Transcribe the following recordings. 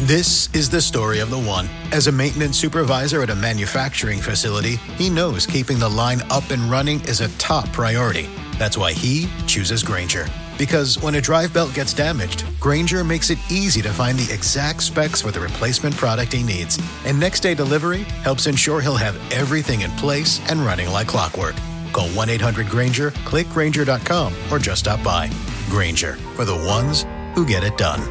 This is the story of the one. As a maintenance supervisor at a manufacturing facility, he knows keeping the line up and running is a top priority. That's why he chooses Grainger. Because when a drive belt gets damaged, Grainger makes it easy to find the exact specs for the replacement product he needs. And next day delivery helps ensure he'll have everything in place and running like clockwork. Call 1-800-GRAINGER, click Grainger.com, or just stop by. Grainger, for the ones who get it done.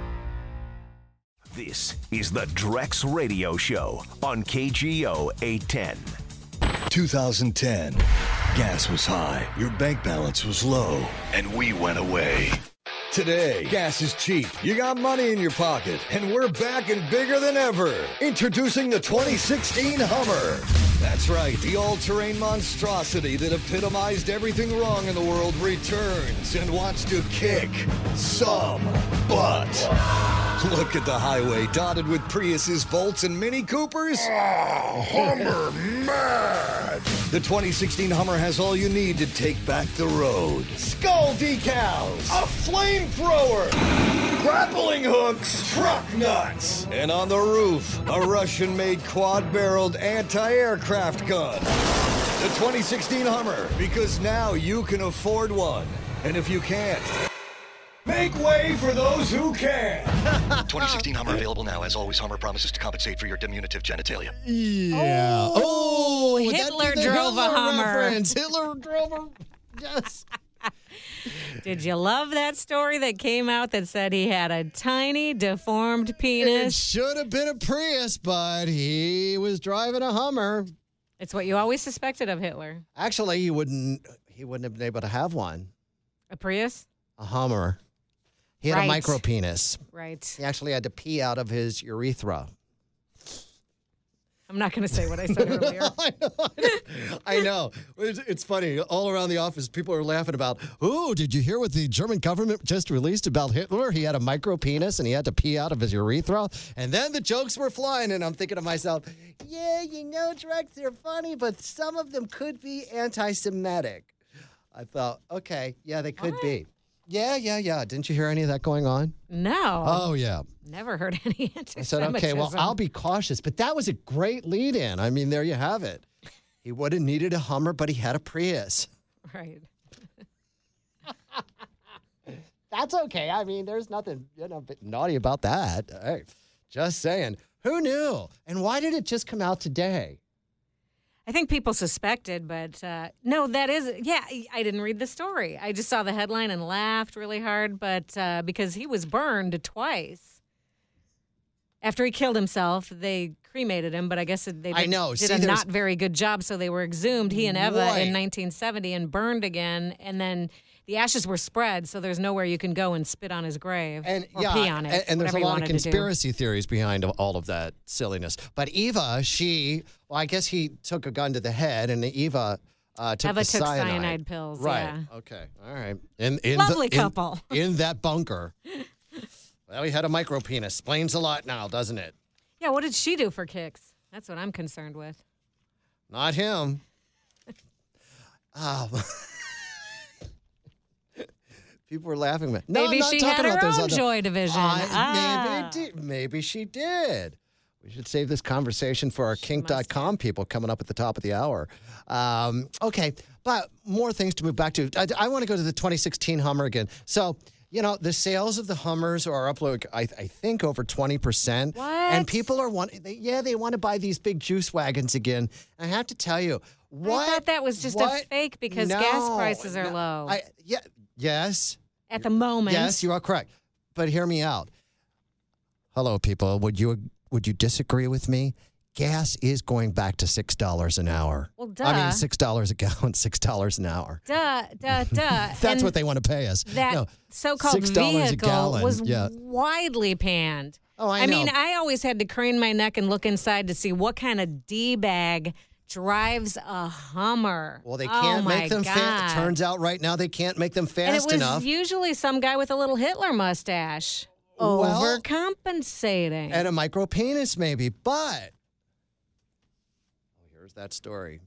This is the Drex Radio Show on KGO 810. 2010. Gas was high, your bank balance was low, and we went away. Today, gas is cheap, you got money in your pocket, and we're back and bigger than ever. Introducing the 2016 Hummer. That's right, the all-terrain monstrosity that epitomized everything wrong in the world returns and wants to kick some butt. Look at the highway dotted with Priuses, Volts, and Mini Coopers. Oh, Hummer mad! The 2016 Hummer has all you need to take back the road. Skull decals, a flamethrower, grappling hooks, truck nuts, and on the roof, a Russian-made quad-barreled anti-aircraft gun. The 2016 Hummer, because now you can afford one. And if you can't, make way for those who can. 2016 Hummer available now. As always, Hummer promises to compensate for your diminutive genitalia. Yeah. Oh, Hitler drove a Hummer. Reference. Hitler drove a... Yes. Did you love that story that came out that said he had a tiny, deformed It penis? should have been a Prius, but he was driving a Hummer. It's what you always suspected of Hitler. Actually, he wouldn't have been able to have one. A Prius? A Hummer. He had Right. a micro penis. Right. He actually had to pee out of his urethra. I'm not going to say what I said earlier. I know. It's funny. All around the office, people are laughing about, oh, did you hear what the German government just released about Hitler? He had a micro penis and he had to pee out of his urethra. And then the jokes were flying, and I'm thinking to myself, yeah, Drex, they're funny, but some of them could be anti-Semitic. I thought, okay, yeah, they could be. Yeah. Didn't you hear any of that going on? No. Oh, yeah. Never heard any anti-Semitism. I said, okay, well, I'll be cautious. But that was a great lead-in. I mean, there you have it. He would have needed a Hummer, but he had a Prius. Right. That's okay. I mean, there's nothing naughty about that. Hey, just saying. Who knew? And why did it just come out today? I think people suspected, but no, that is, yeah, I didn't read the story. I just saw the headline and laughed really hard, but because he was burned twice. After he killed himself, they cremated him, but I guess they did a not very good job, so they were exhumed, he and Eva, in 1970 and burned again, and then the ashes were spread, so there's nowhere you can go and spit on his grave or pee on it. And there's a lot of conspiracy theories behind all of that silliness. But Eva, I guess he took a gun to the head, and Eva took the cyanide pills. Right. Yeah. Okay. All right. Lovely couple. In that bunker. Well, he had a micro penis. Explains a lot now, doesn't it? Yeah, what did she do for kicks? That's what I'm concerned with. Not him. Oh. People were laughing. No, maybe she had her own Joy Division. Maybe she did. We should save this conversation for our kink.com people coming up at the top of the hour. Okay, but more things to move back to. I want to go to the 2016 Hummer again. So, the sales of the Hummers are up, I think, over 20%. What? And people are they want to buy these big juice wagons again. I have to tell you, I thought that was just a fake because gas prices are low. Yes. At the moment. Yes, you are correct. But hear me out. Hello, people. Would you disagree with me? Gas is going back to $6 an hour. Well, duh. I mean, $6 a gallon, $6 an hour. Duh. That's what they want to pay us. That so-called vehicle was widely panned. Oh, I know. mean, I always had to crane my neck and look inside to see what kind of D-bag drives a Hummer. Well, they can't make them fast. Turns out right now they can't make them fast enough. And it was usually some guy with a little Hitler mustache. Overcompensating. And a micro penis, maybe. But here's that story.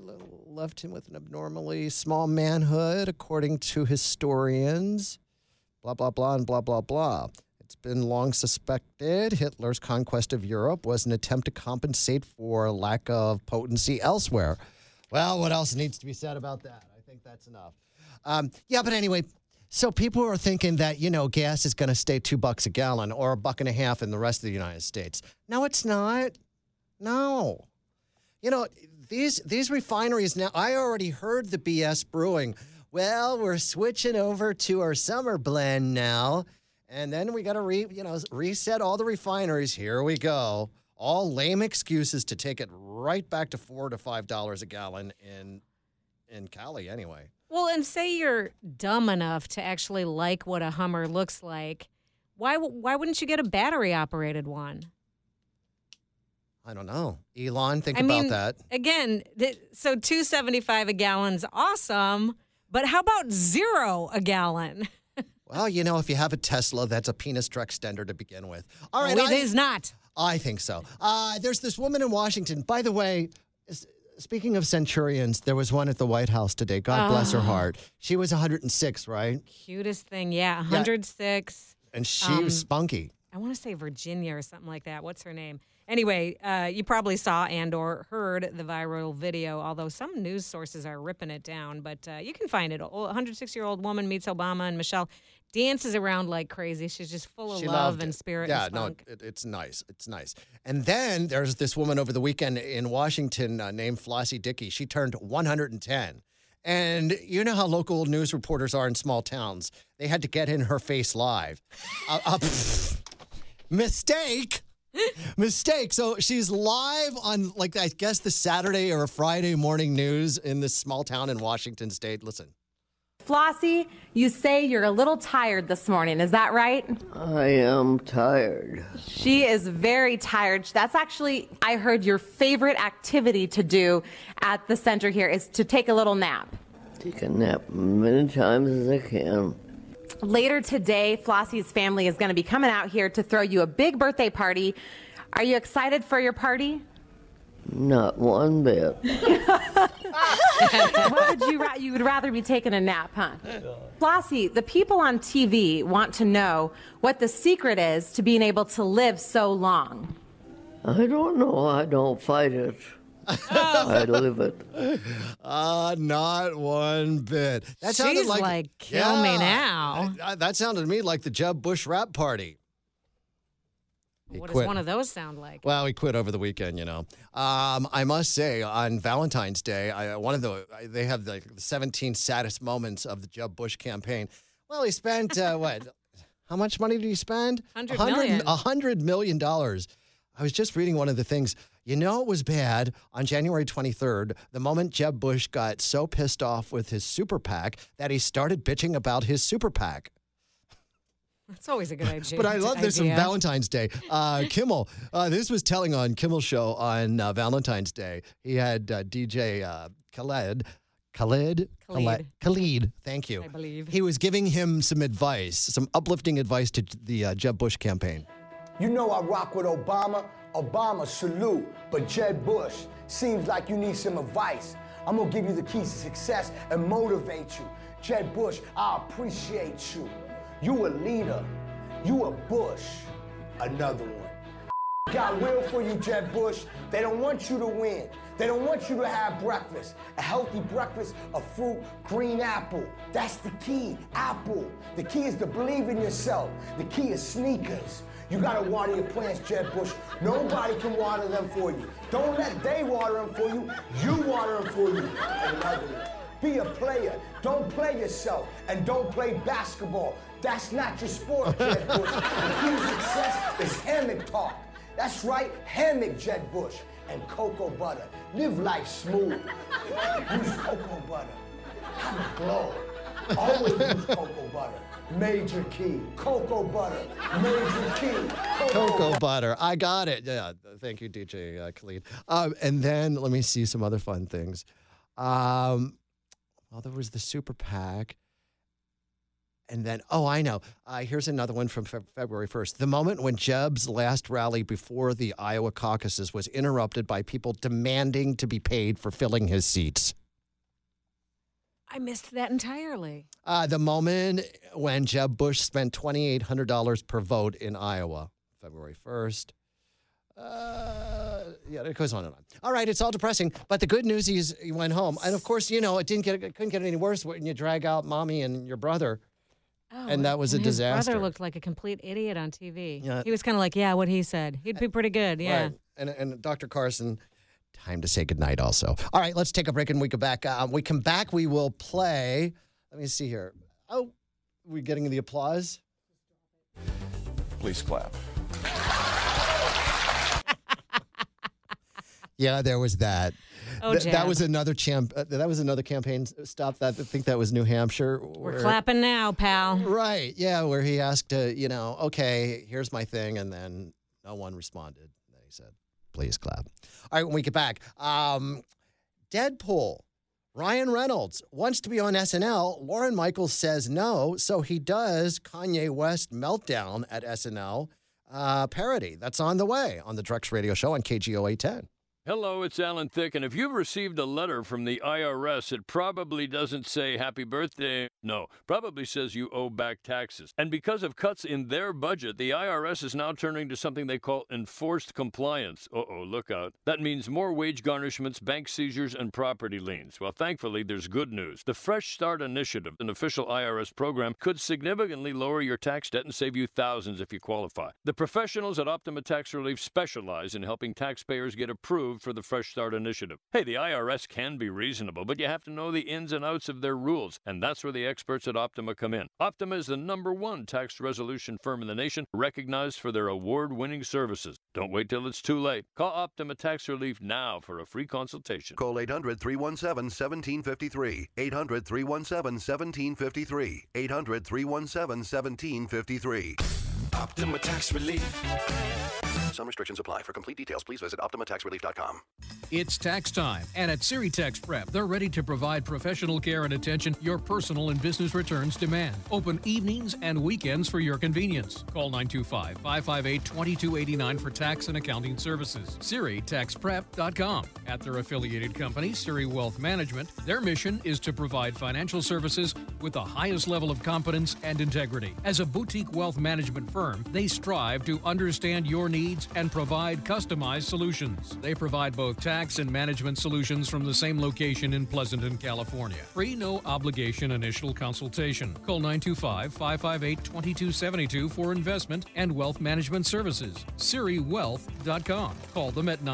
Left him with an abnormally small manhood, according to historians. blah, blah, blah, and blah, blah, blah. It's been long suspected Hitler's conquest of Europe was an attempt to compensate for lack of potency elsewhere. Well, what else needs to be said about that? I think that's enough. But anyway, so people are thinking that, gas is going to stay $2 a gallon or $1.50 in the rest of the United States. No, it's not. No. These refineries now, I already heard the BS brewing. Well, we're switching over to our summer blend now. And then we got to reset all the refineries. Here we go. All lame excuses to take it right back to $4 to $5 a gallon in Cali anyway. Well, and say you're dumb enough to actually like what a Hummer looks like. Why wouldn't you get a battery-operated one? I don't know. Elon, think about that. Again, so $2.75 a gallon's awesome, but how about $0 a gallon? Well, if you have a Tesla, that's a penis truck extender to begin with. All right, it is not. I think so. There's this woman in Washington. By the way, speaking of centurions, there was one at the White House today. God bless her heart. She was 106, right? Cutest thing, yeah, 106. And she was spunky. I want to say Virginia or something like that. What's her name? Anyway, you probably saw and or heard the viral video, although some news sources are ripping it down. But you can find it. A 106-year-old woman meets Obama, and Michelle dances around like crazy. She's just full of love and spirit and spunk. Yeah, no, it's nice. It's nice. And then there's this woman over the weekend in Washington named Flossie Dickey. She turned 110. And you know how local news reporters are in small towns. They had to get in her face live. Mistake. So she's live on, I guess, the Saturday or Friday morning news in this small town in Washington State. Listen. Flossie, you say you're a little tired this morning. Is that right? I am tired. She is very tired. That's actually, I heard, your favorite activity to do at the center here is to take a little nap. Take a nap many times as I can. Later today, Flossie's family is going to be coming out here to throw you a big birthday party. Are you excited for your party? Not one bit. What would you would rather be taking a nap, huh? Flossie, the people on TV want to know what the secret is to being able to live so long. I don't know. I don't fight it. I live it. Not one bit. That sounded She's like kill me now. That sounded to me like the Jeb Bush rap party. What does one of those sound like? Well, he quit over the weekend, I must say, on Valentine's Day, they have the 17 saddest moments of the Jeb Bush campaign. Well, he spent, what? How much money did he spend? $100 million. I was just reading one of the things. It was bad on January 23rd, the moment Jeb Bush got so pissed off with his super PAC that he started bitching about his super PAC. That's always a good idea. But I love this on Valentine's Day. Kimmel, this was telling on Kimmel's show on Valentine's Day. He had DJ Khaled, thank you. I believe. He was giving him some advice, some uplifting advice to the Jeb Bush campaign. I rock with Obama. Obama, salute. But Jeb Bush, seems like you need some advice. I'm going to give you the keys to success and motivate you. Jeb Bush, I appreciate you. You a leader. You a Bush. Another one. Got will for you, Jeb Bush. They don't want you to win. They don't want you to have breakfast. A healthy breakfast of fruit, green apple. That's the key, apple. The key is to believe in yourself. The key is sneakers. You gotta water your plants, Jeb Bush. Nobody can water them for you. Don't let they water them for you. You water them for you. Another one. Be a player. Don't play yourself. And don't play basketball. That's not your sport, Jeb Bush. The key to success is hammock talk. That's right, hammock, Jeb Bush. And cocoa butter. Live life smooth. Use cocoa butter. Have a glow. Always use cocoa butter. Major key. Cocoa butter. Major key. Cocoa butter. I got it. Yeah. Thank you, DJ Khalid. And then let me see some other fun things. Well, there was the super PAC. And then, I know. Here's another one from February 1st. The moment when Jeb's last rally before the Iowa caucuses was interrupted by people demanding to be paid for filling his seats. I missed that entirely. The moment when Jeb Bush spent $2,800 per vote in Iowa, February 1st. Yeah, it goes on and on. All right, it's all depressing, but the good news is he went home. And of course, it couldn't get any worse when you drag out mommy and your brother. Oh, and that was a disaster. His brother looked like a complete idiot on TV. Yeah. He was kind of like, what he said. He'd be pretty good, yeah. Right. And Dr. Carson, time to say goodnight also. All right, let's take a break and we come back. We come back, we will play. Let me see here. Oh, we getting the applause? Please clap. Yeah, there was that. Oh, that was another that was another campaign stop. I think that was New Hampshire. We're clapping now, pal. Right. Yeah, where he asked, okay, here's my thing, and then no one responded. And then he said, please clap. All right, when we get back, Deadpool. Ryan Reynolds wants to be on SNL. Lauren Michaels says no, so he does Kanye West Meltdown at SNL parody. That's on the way on the Drex Radio Show on KGO 810. Hello, it's Alan Thicke, and if you've received a letter from the IRS, it probably doesn't say happy birthday. No, probably says you owe back taxes. And because of cuts in their budget, the IRS is now turning to something they call enforced compliance. Uh-oh, look out. That means more wage garnishments, bank seizures, and property liens. Well, thankfully, there's good news. The Fresh Start Initiative, an official IRS program, could significantly lower your tax debt and save you thousands if you qualify. The professionals at Optima Tax Relief specialize in helping taxpayers get approved for the Fresh Start Initiative. Hey, the IRS can be reasonable, but you have to know the ins and outs of their rules, and that's where the experts at Optima come in. Optima is the #1 tax resolution firm in the nation, recognized for their award-winning services. Don't wait till it's too late. Call Optima Tax Relief now for a free consultation. Call 800-317-1753. 800-317-1753. 800-317-1753. Optima Tax Relief. Some restrictions apply. For complete details, please visit OptimaTaxRelief.com. It's tax time, and at Siri Tax Prep, they're ready to provide professional care and attention your personal and business returns demand. Open evenings and weekends for your convenience. Call 925-558-2289 for tax and accounting services. SiriTaxPrep.com. At their affiliated company, Siri Wealth Management, their mission is to provide financial services with the highest level of competence and integrity. As a boutique wealth management firm, they strive to understand your needs and provide customized solutions. They provide both tax and management solutions from the same location in Pleasanton, California. Free, no obligation initial consultation. Call 925-558-2272 for investment and wealth management services. SiriWealth.com. Call them at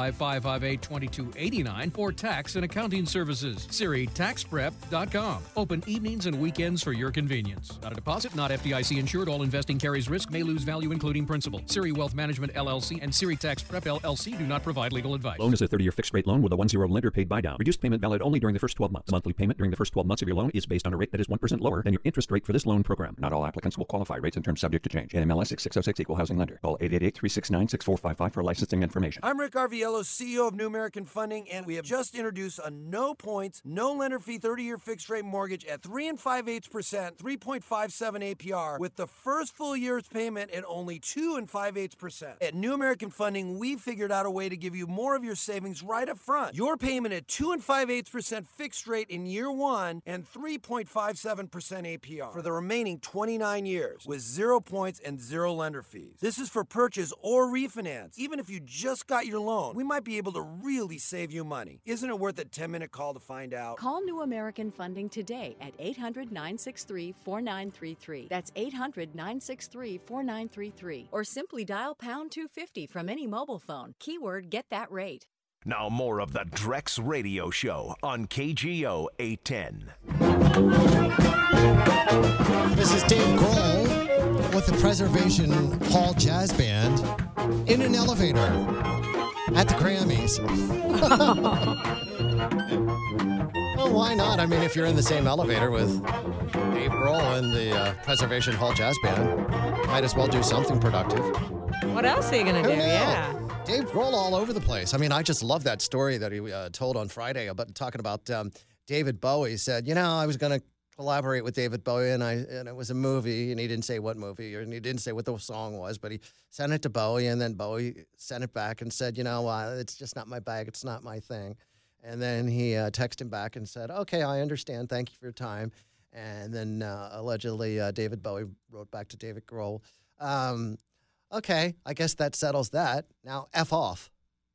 925-558-2289 for tax and accounting services. SiriTaxPrep.com. Open evenings and weekends for your convenience. Not a deposit, not FDIC insured. All investing carries risk, may lose value, including principal. Siri Wealth Management LLC and Siri Tax Prep LLC do not provide legal advice. Loan is a 30-year fixed-rate loan with a 1-0 lender paid buy down. Reduced payment valid only during the first 12 months. The monthly payment during the first 12 months of your loan is based on a rate that is 1% lower than your interest rate for this loan program. Not all applicants will qualify. Rates and terms subject to change. NMLS 6606 Equal Housing Lender. Call 888-369-6455 for licensing information. I'm Rick Arviello, CEO of New American Funding, and we have just introduced a no points, no lender fee 30-year fixed-rate mortgage at 3 5/8%, 3.57 APR, with the first full year's payment at only 2 5/8%. At New American Funding, we figured out a way to give you more of your savings right up front. Your payment at 2 5/8% fixed rate in year 1 and 3.57% APR for the remaining 29 years with 0 points and 0 lender fees. This is for purchase or refinance. Even if you just got your loan, we might be able to really save you money. Isn't it worth a 10-minute call to find out? Call New American Funding today at 800-963-4933. That's 800-963-4933. Or simply dial pound 250 from any mobile phone. Keyword get that rate. Now more of the Drex Radio Show on KGO 810. This is Dave Grohl with the Preservation Hall Jazz Band in an elevator at the Grammys. Well, why not? I mean, if you're in the same elevator with Dave Grohl and the Preservation Hall Jazz Band, might as well do something productive. What else are you going to do? Yeah. Dave Grohl all over the place. I mean, I just love that story that he told on Friday about talking about David Bowie. He said, I was going to collaborate with David Bowie, and it was a movie, and he didn't say what movie, and he didn't say what the song was, but he sent it to Bowie, and then Bowie sent it back and said, it's just not my bag, it's not my thing. And then he texted him back and said, okay, I understand. Thank you for your time. And then allegedly David Bowie wrote back to David Grohl, okay, I guess that settles that. Now, F off.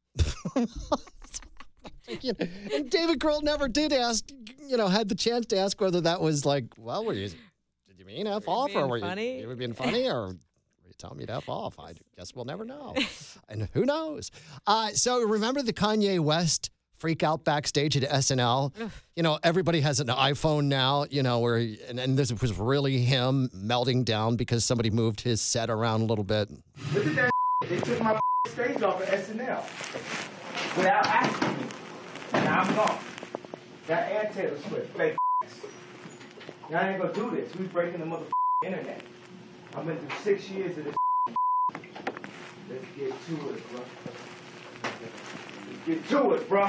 And David Grohl never did ask, had the chance to ask whether that was like, well, did you mean F off? Or were you being funny? Or were you telling me to F off? I guess we'll never know. And who knows? So remember the Kanye West freak out backstage at SNL? Everybody has an iPhone now, where, and this was really him melting down because somebody moved his set around a little bit. Look at that. They took my stage off of SNL without asking me. And I'm gone. That Air Taylor Swift, fake. Y'all ain't gonna do this. We breaking the motherfucking internet. I've been through 6 years of this. Let's get to it, bro. Let's get to it, bro.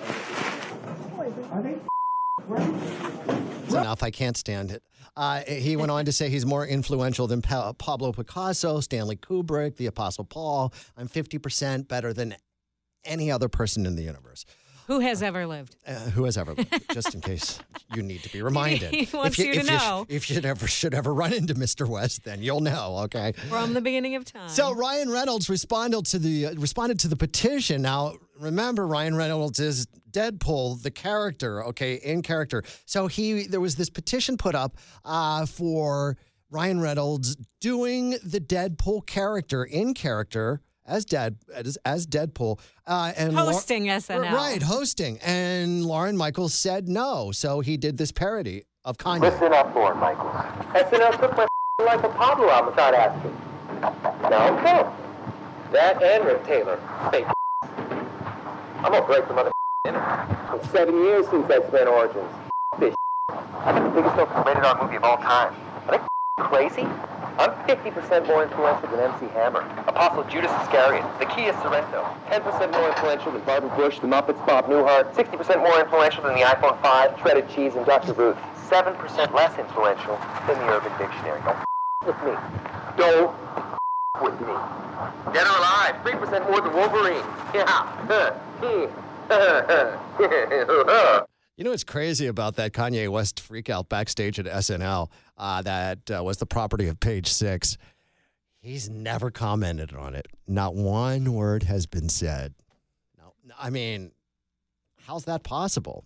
Are they It's enough. I can't stand it. He went on to say he's more influential than Pablo Picasso, Stanley Kubrick, the Apostle Paul. I'm 50% better than any other person in the universe. Who has ever lived? Who has ever lived? Just in case you need to be reminded. He wants you to know. If you should ever run into Mr. West, then you'll know, okay? From the beginning of time. So Ryan Reynolds responded to the petition. Now, remember, Ryan Reynolds is Deadpool, the character, okay, in character. So there was this petition put up for Ryan Reynolds doing the Deadpool character in character as Deadpool. And hosting SNL. Right, hosting. And Lauren Michaels said no. So he did this parody of Kanye. Listen up, Lauren Michaels. SNL took my Life of Pablo album without asking. No, no. That and Rick Taylor. Fake. I'm gonna break the mother internet. It's 7 years since X-Men Origins. This. I got the biggest rated-R movie of all time. Are they crazy? I'm 50% more influential than MC Hammer, Apostle Judas Iscariot, the Kia Sorrento, 10% more influential than Barbara Bush, the Muppets, Bob Newhart, 60% more influential than the iPhone 5, Shredded Cheese, and Dr. Ruth, 7% less influential than the Urban Dictionary. Don't with me. Don't with me. Dead or alive, 3% more than Wolverine. You know what's crazy about that Kanye West freakout backstage at SNL that was the property of Page Six? He's never commented on it. Not one word has been said. No, I mean, how's that possible?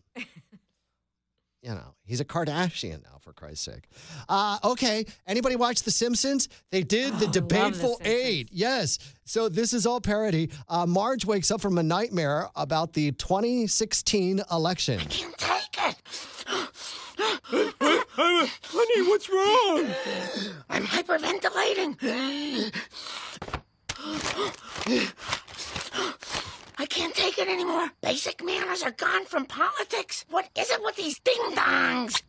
He's a Kardashian now, for Christ's sake. Okay, anybody watch The Simpsons? They did the Debateful Eight. Yes. So this is all parody. Marge wakes up from a nightmare about the 2016 election. I can't take it. Honey, what's wrong? I'm hyperventilating. I can't take it anymore. Basic manners are gone from politics. What is it with these ding-dongs?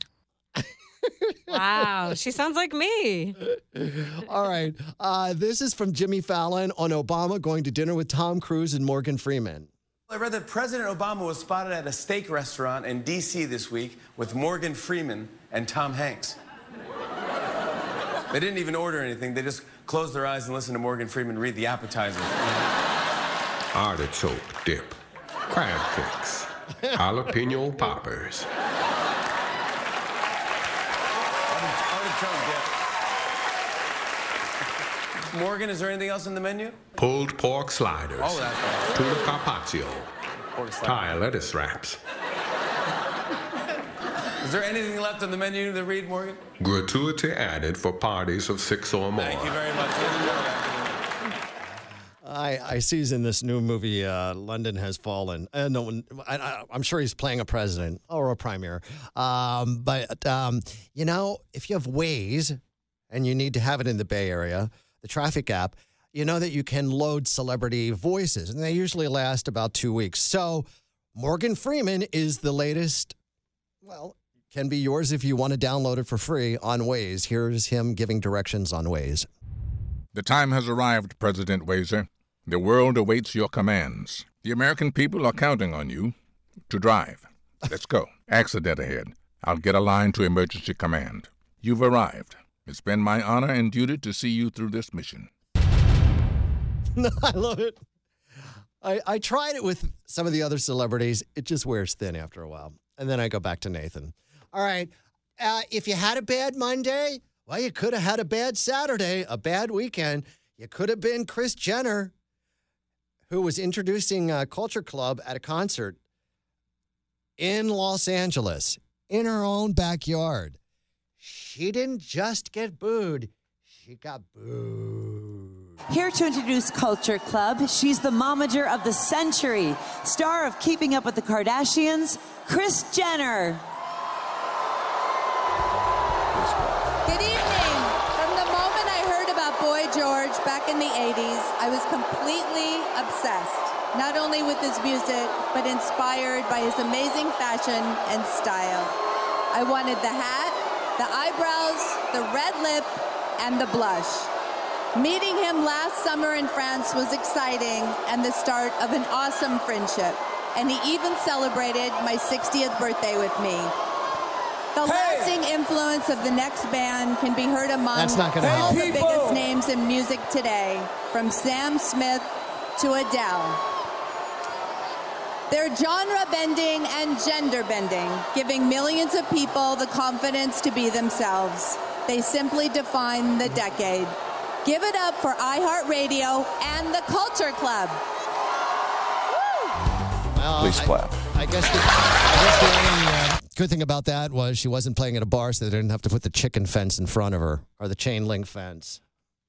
Wow, she sounds like me. All right. This is from Jimmy Fallon on Obama going to dinner with Tom Cruise and Morgan Freeman. I read that President Obama was spotted at a steak restaurant in D.C. this week with Morgan Freeman and Tom Hanks. They didn't even order anything. They just closed their eyes and listened to Morgan Freeman read the appetizer. Artichoke dip, crab cakes, jalapeno poppers. Artichoke dip. Morgan, is there anything else on the menu? Pulled pork sliders. Oh, that's right. Tuna carpaccio. Thai lettuce wraps. Is there anything left on the menu to read, Morgan? Gratuity added for parties of 6 or more. Thank you very much. I sees in this new movie, London Has Fallen. I'm sure he's playing a president or a premier. But if you have Waze and you need to have it in the Bay Area, the traffic app, you know that you can load celebrity voices, and they usually last about 2 weeks. So Morgan Freeman is the latest, can be yours if you want to download it for free on Waze. Here's him giving directions on Waze. The time has arrived, President Wazer. The world awaits your commands. The American people are counting on you to drive. Let's go. Accident ahead. I'll get a line to emergency command. You've arrived. It's been my honor and duty to see you through this mission. I love it. I tried it with some of the other celebrities. It just wears thin after a while. And then I go back to Nathan. All right. If you had a bad Monday, well, you could have had a bad Saturday, a bad weekend. You could have been Kris Jenner, who was introducing Culture Club at a concert in Los Angeles, in her own backyard. She didn't just get booed. She got booed. Here to introduce Culture Club, she's the momager of the century, star of Keeping Up with the Kardashians, Kris Jenner. Good evening. From the moment I heard about Boy George back in the 80s, I was completely obsessed, not only with his music, but inspired by his amazing fashion and style. I wanted the hat, the eyebrows, the red lip, and the blush. Meeting him last summer in France was exciting and the start of an awesome friendship. And he even celebrated my 60th birthday with me. The lasting influence of the next band can be heard among all the biggest names in music today, from Sam Smith to Adele. They're genre-bending and gender-bending, giving millions of people the confidence to be themselves. They simply define the decade. Give it up for iHeartRadio and the Culture Club. Well, Please clap. I guess the only good thing about that was she wasn't playing at a bar, so they didn't have to put the chicken fence in front of her, or the chain link fence.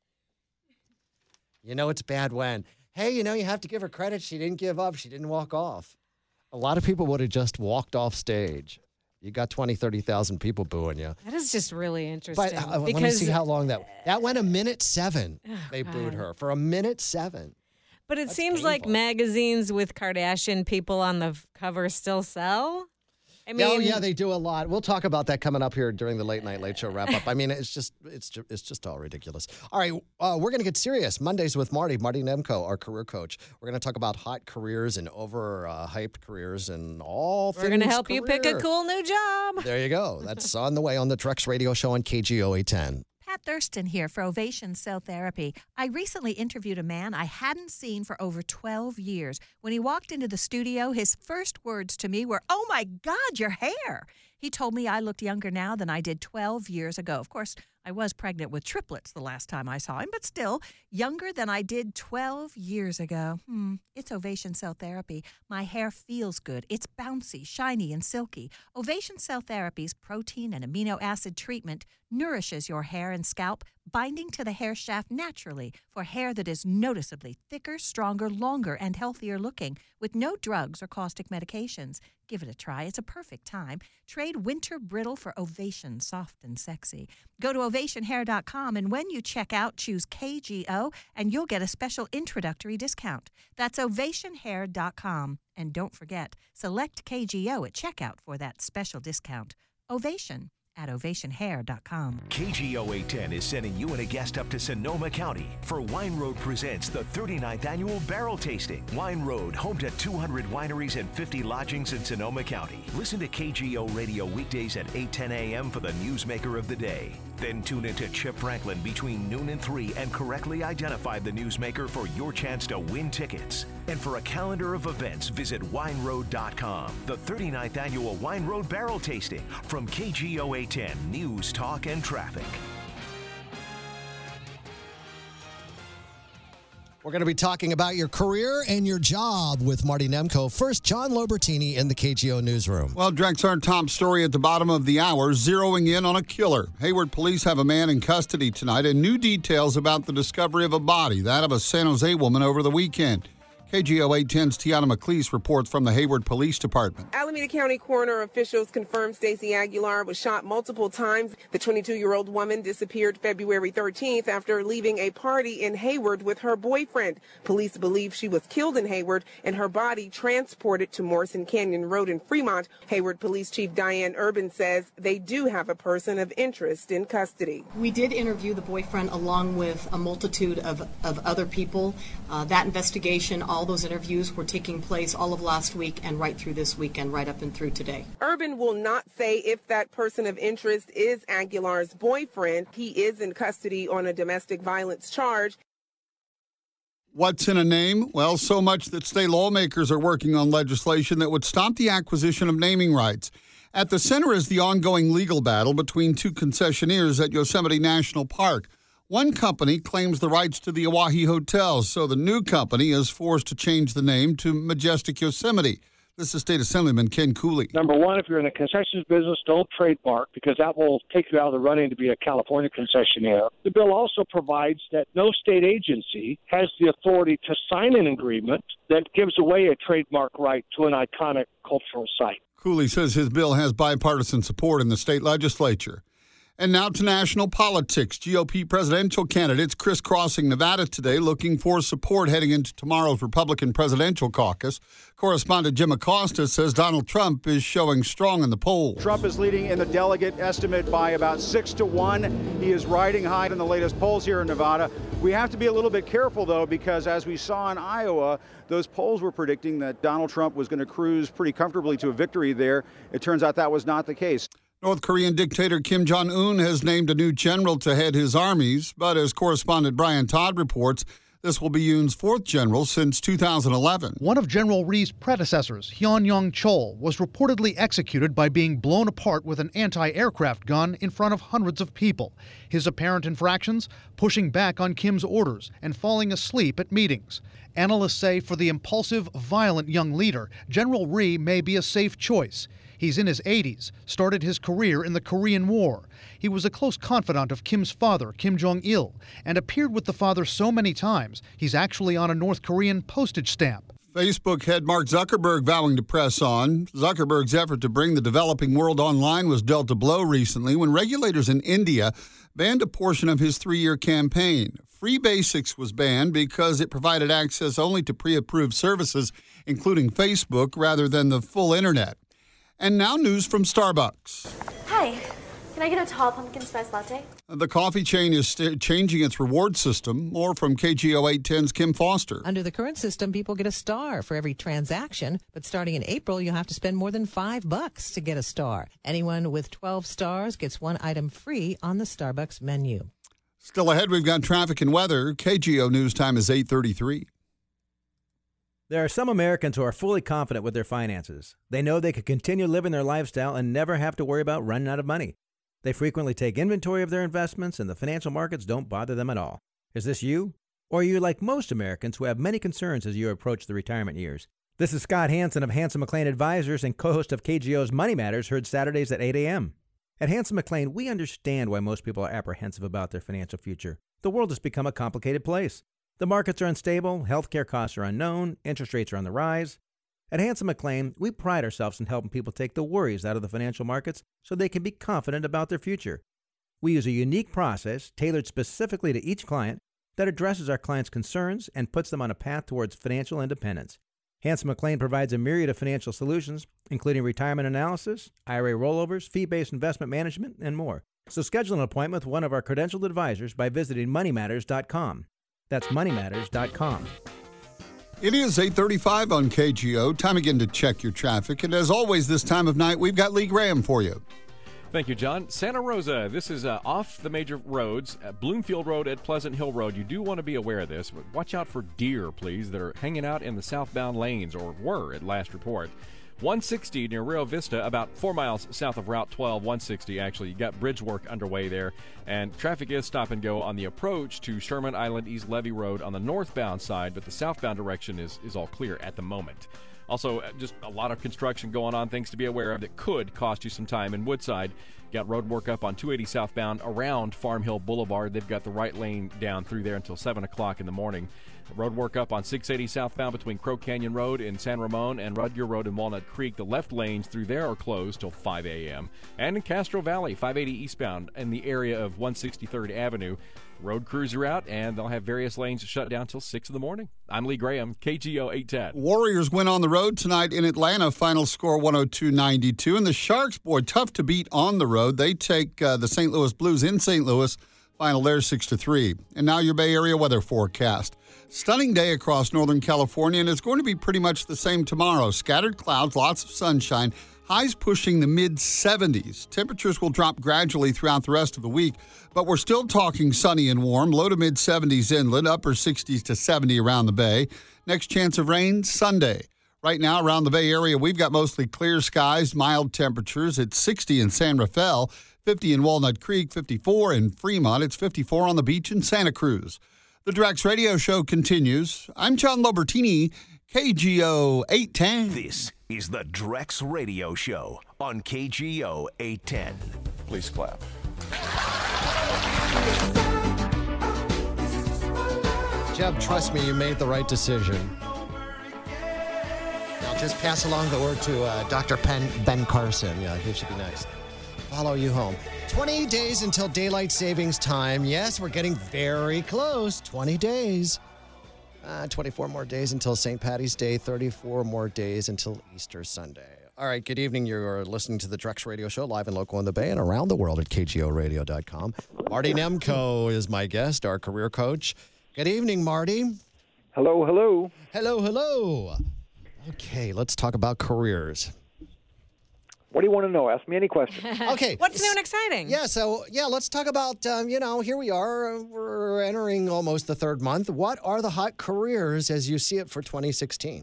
You know it's bad when, hey, you have to give her credit. She didn't give up. She didn't walk off. A lot of people would have just walked off stage. You got 20, 30,000 people booing you. That is just really interesting. But let me see how long that went. 1:07. They booed her for 1:07. But it seems like magazines with Kardashian people on the cover still sell. I mean, yeah, they do a lot. We'll talk about that coming up here during the Late Night Late Show wrap-up. I mean, it's just all ridiculous. All right, we're going to get serious. Mondays with Marty Nemko, our career coach. We're going to talk about hot careers and overhyped careers and all things. We're going to help you pick a career. cool new job. There you go. That's on the way on the Drex Radio Show on KGO 810. Pat Thurston here for Ovation Cell Therapy. I recently interviewed a man I hadn't seen for over 12 years. When he walked into the studio, his first words to me were, "Oh my God, your hair." He told me I looked younger now than I did 12 years ago. Of course, I was pregnant with triplets the last time I saw him, but still, younger than I did 12 years ago. It's Ovation Cell Therapy. My hair feels good. It's bouncy, shiny, and silky. Ovation Cell Therapy's protein and amino acid treatment nourishes your hair and scalp, binding to the hair shaft naturally for hair that is noticeably thicker, stronger, longer, and healthier looking, with no drugs or caustic medications. Give it a try. It's a perfect time. Trade winter brittle for Ovation soft and sexy. Go to ovationhair.com, and when you check out, choose KGO, and you'll get a special introductory discount. That's ovationhair.com. And don't forget, select KGO at checkout for that special discount. Ovation at ovationhair.com. KGO 810 is sending you and a guest up to Sonoma County for Wine Road Presents the 39th Annual Barrel Tasting. Wine Road, home to 200 wineries and 50 lodgings in Sonoma County. Listen to KGO Radio weekdays at 8:10 a.m. for the newsmaker of the day. Then tune into Chip Franklin between noon and 3 and correctly identify the newsmaker for your chance to win tickets. And for a calendar of events, visit wineroad.com. The 39th Annual Wine Road Barrel Tasting from KGO 810 News, Talk, and Traffic. We're going to be talking about your career and your job with Marty Nemko. First, John Lobertini in the KGO newsroom. Well, Drex, our top story at the bottom of the hour, zeroing in on a killer. Hayward police have a man in custody tonight, and new details about the discovery of a body, that of a San Jose woman over the weekend. KGO 810's Tiana McLeese reports from the Hayward Police Department. Alameda County coroner officials confirmed Stacey Aguilar was shot multiple times. The 22-year-old woman disappeared February 13th after leaving a party in Hayward with her boyfriend. Police believe she was killed in Hayward and her body transported to Morrison Canyon Road in Fremont. Hayward Police Chief Diane Urban says they do have a person of interest in custody. We did interview the boyfriend along with a multitude of other people. That investigation, all those interviews were taking place all of last week and right through this weekend, right up and through today. Urban will not say if that person of interest is Aguilar's boyfriend. He is in custody on a domestic violence charge. What's in a name? Well, so much that state lawmakers are working on legislation that would stop the acquisition of naming rights. At the center is the ongoing legal battle between two concessionaires at Yosemite National Park. One company claims the rights to the Oahe Hotel, so the new company is forced to change the name to Majestic Yosemite. This is State Assemblyman Ken Cooley. Number one, if you're in the concessions business, don't trademark because that will take you out of the running to be a California concessionaire. The bill also provides that no state agency has the authority to sign an agreement that gives away a trademark right to an iconic cultural site. Cooley says his bill has bipartisan support in the state legislature. And now to national politics. GOP presidential candidates crisscrossing Nevada today looking for support heading into tomorrow's Republican presidential caucus. Correspondent Jim Acosta says Donald Trump is showing strong in the polls. Trump is leading in the delegate estimate by about 6-1. He is riding high in the latest polls here in Nevada. We have to be a little bit careful, though, because as we saw in Iowa, those polls were predicting that Donald Trump was going to cruise pretty comfortably to a victory there. It turns out that was not the case. North Korean dictator Kim Jong-un has named a new general to head his armies, but as correspondent Brian Todd reports, this will be Yoon's fourth general since 2011. One of General Ri's predecessors, Hyun Young-chol, was reportedly executed by being blown apart with an anti-aircraft gun in front of hundreds of people. His apparent infractions? Pushing back on Kim's orders and falling asleep at meetings. Analysts say for the impulsive, violent young leader, General Ri may be a safe choice. He's in his 80s, started his career in the Korean War. He was a close confidant of Kim's father, Kim Jong-il, and appeared with the father so many times, he's actually on a North Korean postage stamp. Facebook head Mark Zuckerberg vowing to press on. Zuckerberg's effort to bring the developing world online was dealt a blow recently when regulators in India banned a portion of his 3-year campaign. Free Basics was banned because it provided access only to pre-approved services, including Facebook, rather than the full internet. And now news from Starbucks. Hi, can I get a tall pumpkin spice latte? The coffee chain is changing its reward system. More from KGO 810's Kim Foster. Under the current system, people get a star for every transaction, but starting in April, you'll have to spend more than $5 to get a star. Anyone with 12 stars gets one item free on the Starbucks menu. Still ahead, we've got traffic and weather. KGO news time is 8:33. There are some Americans who are fully confident with their finances. They know they can continue living their lifestyle and never have to worry about running out of money. They frequently take inventory of their investments, and the financial markets don't bother them at all. Is this you? Or are you like most Americans who have many concerns as you approach the retirement years? This is Scott Hansen of Hansen McLean Advisors and co-host of KGO's Money Matters, heard Saturdays at 8 a.m. At Hansen McLean, we understand why most people are apprehensive about their financial future. The world has become a complicated place. The markets are unstable, healthcare costs are unknown, interest rates are on the rise. At Hansen McLean, we pride ourselves in helping people take the worries out of the financial markets so they can be confident about their future. We use a unique process tailored specifically to each client that addresses our clients' concerns and puts them on a path towards financial independence. Hansen McLean provides a myriad of financial solutions, including retirement analysis, IRA rollovers, fee-based investment management, and more. So schedule an appointment with one of our credentialed advisors by visiting moneymatters.com. That's moneymatters.com. It is 8:35 on KGO. Time again to check your traffic. And as always, this time of night, we've got Lee Graham for you. Thank you, John. Santa Rosa, this is off the major roads. Bloomfield Road at Pleasant Hill Road. You do want to be aware of this, but watch out for deer, please, that are hanging out in the southbound lanes, or were at last report. 160 near Rio Vista, about 4 miles south of Route 12, 160 actually. You got bridge work underway there, and traffic is stop and go on the approach to Sherman Island East Levee Road on the northbound side, but the southbound direction is all clear at the moment. Also, just a lot of construction going on, things to be aware of that could cost you some time. In Woodside, got road work up on 280 southbound around Farm Hill Boulevard. They've got the right lane down through there until 7 o'clock in the morning. Road work up on 680 southbound between Crow Canyon Road in San Ramon and Rudger Road in Walnut Creek. The left lanes through there are closed till 5 a.m. And in Castro Valley, 580 eastbound in the area of 163rd Avenue. Road crews are out, and they'll have various lanes shut down till 6 in the morning. I'm Lee Graham, KGO 810. Warriors win on the road tonight in Atlanta. Final score 102-92. And the Sharks, boy, tough to beat on the road. They take the St. Louis Blues in St. Louis. Final there 6-3. And now your Bay Area weather forecast. Stunning day across Northern California, and it's going to be pretty much the same tomorrow. Scattered clouds, lots of sunshine. Highs pushing the mid-70s. Temperatures will drop gradually throughout the rest of the week, but we're still talking sunny and warm. Low to mid-70s inland, upper 60s to 70 around the Bay. Next chance of rain, Sunday. Right now, around the Bay Area, we've got mostly clear skies, mild temperatures. It's 60 in San Rafael, 50 in Walnut Creek, 54 in Fremont. It's 54 on the beach in Santa Cruz. The Drex Radio Show continues. I'm John Lobertini, KGO 810. This is the Drex Radio Show on KGO 810. Please clap. Jeb, trust me, you made the right decision. Now just pass along the word to Dr. Ben Carson. Yeah, he should be next. Follow you home. 20 days until daylight savings time. Yes, we're getting very close. 20 days. 24 more days until St. Paddy's Day. 34 more days until Easter Sunday. All right, good evening. You're listening to the Drex Radio Show, live and local in the Bay and around the world at KGORadio.com. Marty Nemko is my guest, our career coach. Good evening, Marty. Hello, hello. Hello, hello. Okay, let's talk about careers. What do you want to know? Ask me any question. Okay. What's new and exciting? Yeah, so, let's talk about, here we are. We're entering almost the third month. What are the hot careers as you see it for 2016?